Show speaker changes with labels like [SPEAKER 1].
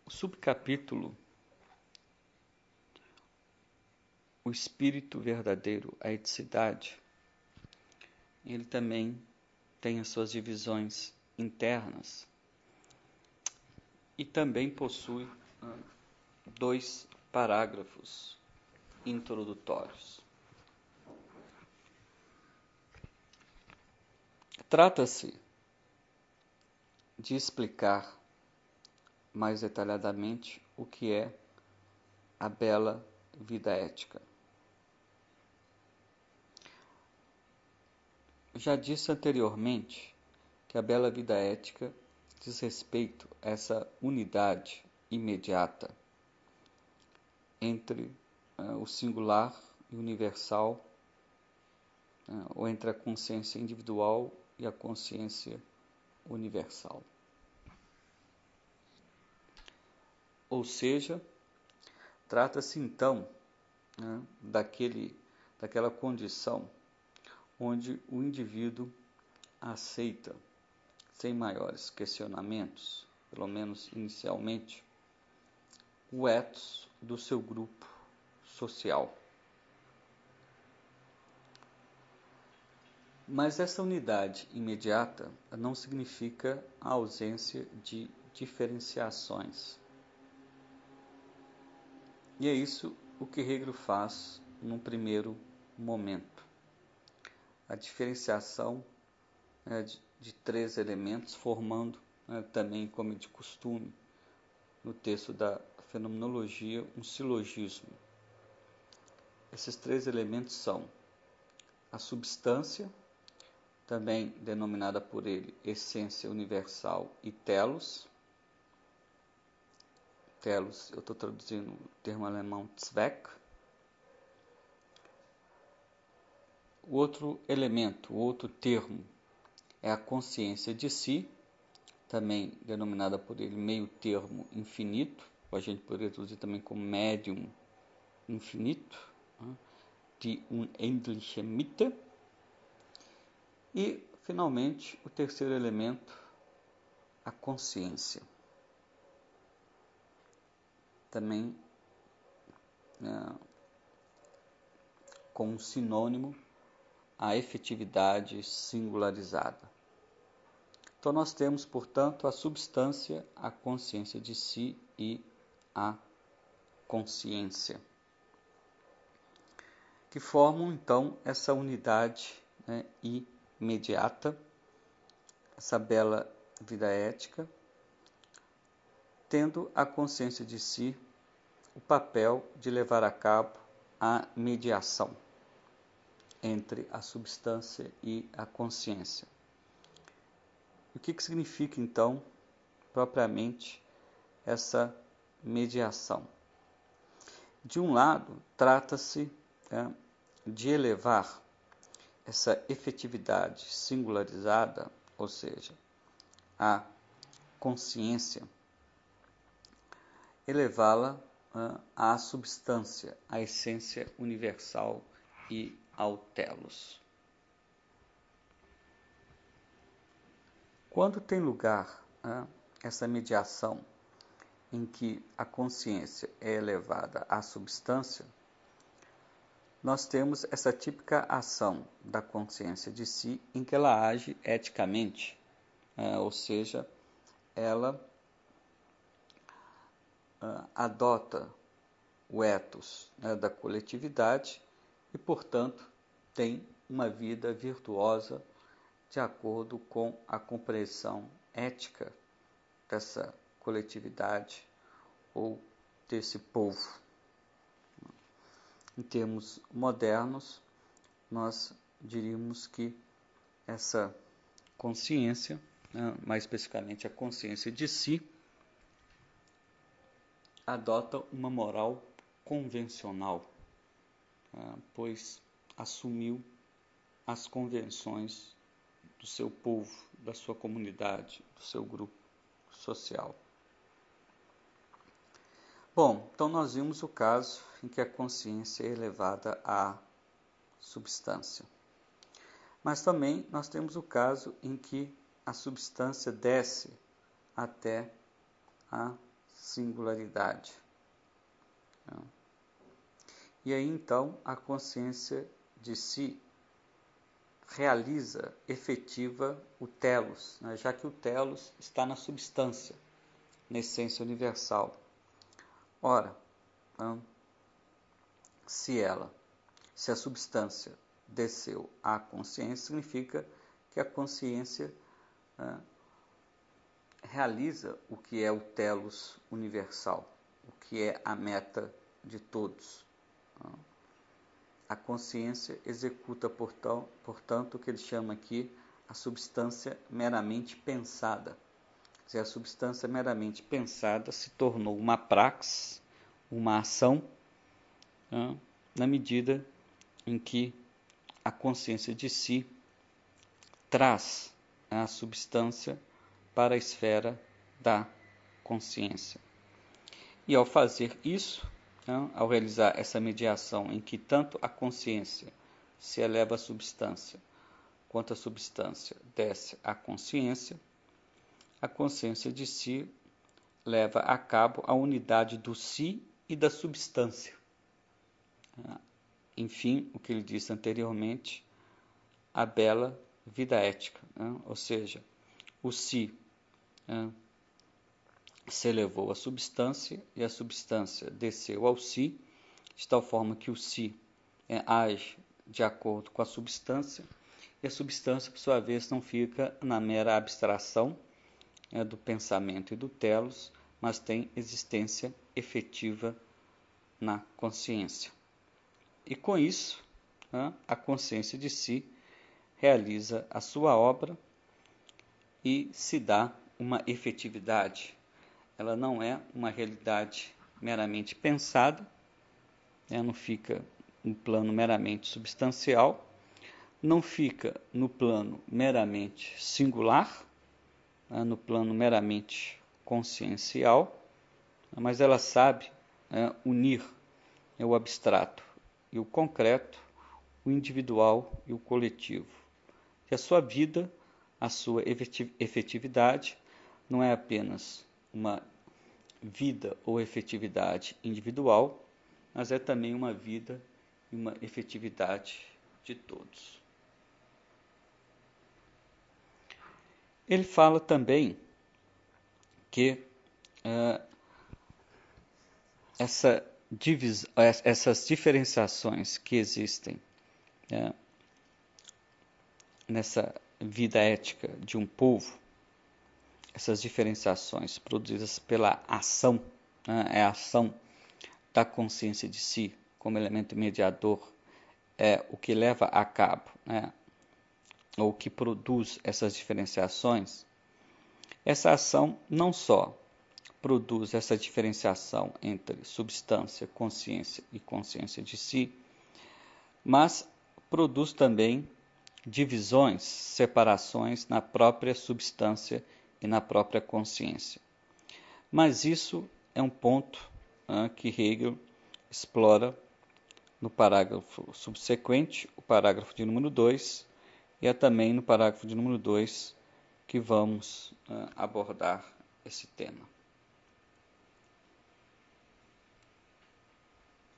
[SPEAKER 1] O subcapítulo O Espírito Verdadeiro, a Eticidade, ele também tem as suas divisões internas e também possui 2 parágrafos introdutórios. Trata-se de explicar mais detalhadamente o que é a bela vida ética. Já disse anteriormente que a bela vida ética diz respeito a essa unidade imediata entre o singular e o universal, ou entre a consciência individual e a consciência universal. Ou seja, trata-se então daquela condição onde o indivíduo aceita, sem maiores questionamentos, pelo menos inicialmente, o ethos do seu grupo social. Mas essa unidade imediata não significa a ausência de diferenciações. E é isso o que Hegel faz num primeiro momento. A diferenciação de 3 elementos, formando também, como de costume, no texto da Fenomenologia, um silogismo. Esses 3 elementos são a substância, também denominada por ele essência universal, e telos. Telos, eu estou traduzindo o termo alemão Zweck. O outro elemento, o outro termo, é a consciência de si, também denominada por ele meio termo infinito, ou a gente poderia traduzir também como médium infinito, die unendliche Mitte. E, finalmente, o terceiro elemento, a consciência. Também como sinônimo a efetividade singularizada. Então nós temos, portanto, a substância, a consciência de si e a consciência, que formam então essa unidade imediata, essa bela vida ética, tendo a consciência de si o papel de levar a cabo a mediação entre a substância e a consciência. O que significa, então, propriamente, essa mediação? De um lado, trata-se de elevar essa efetividade singularizada, ou seja, a consciência, elevá-la à substância, à essência universal e ao telos. Quando tem lugar essa mediação em que a consciência é elevada à substância, nós temos essa típica ação da consciência de si em que ela age eticamente, ou seja, ela adota o ethos da coletividade e, portanto, tem uma vida virtuosa de acordo com a compreensão ética dessa coletividade ou desse povo. Em termos modernos, nós diríamos que essa consciência, mais especificamente a consciência de si, adota uma moral convencional, pois assumiu as convenções do seu povo, da sua comunidade, do seu grupo social. Bom, então nós vimos o caso em que a consciência é elevada à substância. Mas também nós temos o caso em que a substância desce até a singularidade. E aí então a consciência de si realiza, efetiva o telos, né? Já que o telos está na substância, na essência universal. Ora, se a substância desceu à consciência, significa que a consciência realiza o que é o telos universal, o que é a meta de todos. A consciência executa, portanto, o que ele chama aqui a substância meramente pensada. Quer dizer, a substância meramente pensada se tornou uma praxis, uma ação, na medida em que a consciência de si traz a substância para a esfera da consciência. E ao fazer isso, ao realizar essa mediação em que tanto a consciência se eleva à substância, quanto a substância desce à consciência, a consciência de si leva a cabo a unidade do si e da substância. Enfim, o que ele disse anteriormente, a bela vida ética, ou seja, o si se elevou à substância e a substância desceu ao si, de tal forma que o si age de acordo com a substância, e a substância, por sua vez, não fica na mera abstração do pensamento e do telos, mas tem existência efetiva na consciência. E com isso, a consciência de si realiza a sua obra e se dá uma efetividade. Ela não é uma realidade meramente pensada, não fica no plano meramente substancial, não fica no plano meramente singular, no plano meramente consciencial, mas ela sabe unir o abstrato e o concreto, o individual e o coletivo. E a sua vida, a sua efetividade, não é apenas uma vida ou efetividade individual, mas é também uma vida e uma efetividade de todos. Ele fala também que essas diferenciações que existem nessa vida ética de um povo, essas diferenciações produzidas pela ação, é a ação da consciência de si como elemento mediador, é o que leva a cabo, ou que produz essas diferenciações. Essa ação não só produz essa diferenciação entre substância, consciência e consciência de si, mas produz também divisões, separações na própria substância e na própria consciência. Mas isso é um ponto que Hegel explora no parágrafo subsequente, o parágrafo de número 2, e é também no parágrafo de número 2 que vamos abordar esse tema.